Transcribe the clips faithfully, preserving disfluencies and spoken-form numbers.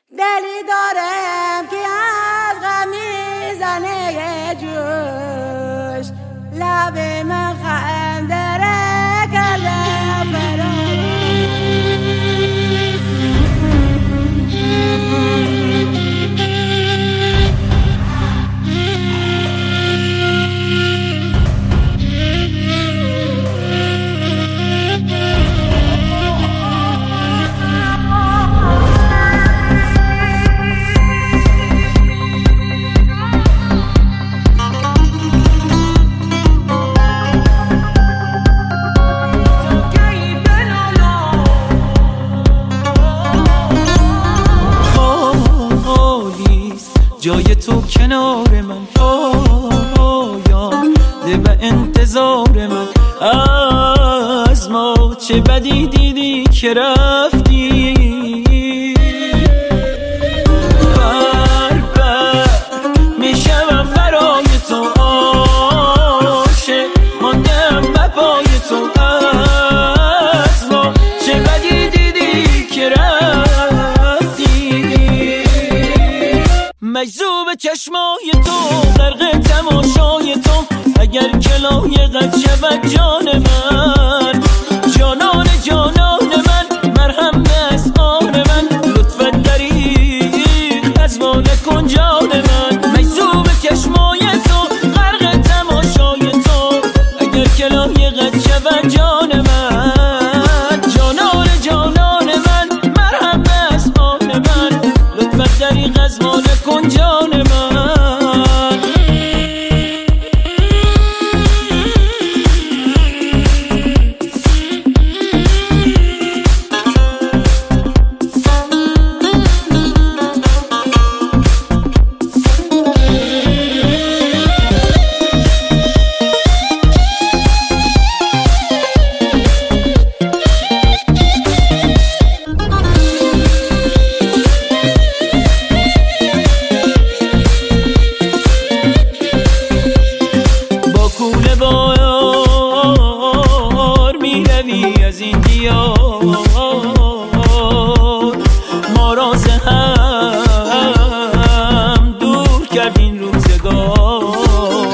دلی دارم که از غم میزنه یه جوش، لب من خندره کرده فراموش. جای تو کنار من پایان ده به انتظار من. از ما چه بدی دیدی که رفتی، بر بر میشم برای تو عاشق، ماندم به پای تو. از ما چه بدی دیدی که رفتی، مجذوب چشمای تو، غرق تماشای تو. اگر کلاه قد شود جان من، جانان جانان من، مرهم از آن من. لطفا دریغ از ما نکن جان من، مجذوب چشمای تو، غرق تماشای تو. اگر کلاه قد شود جان من، جانان جانان من، مرهم از آن من. لطفا دریغ از ما نکن جان من. از این دیار ما راز هم دور کرد این روزگار.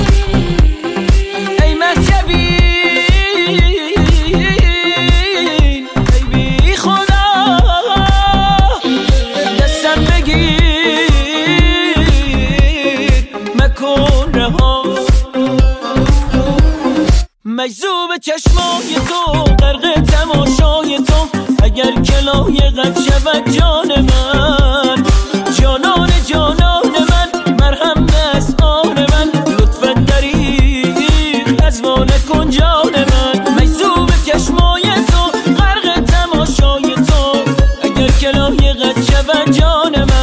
ای مهجبین ای بی خدا، دستم بگیر مکن رها. مجذوب چشمای تو، غرق تماشای تو. اگر کلاه قد شود جان من، جانان جانان من، مرهم از آن من. لطفا دریغ از ما نکن جان من، مجذوب چشمای تو، غرق تماشای تو. اگر کلاه قد شود جان من.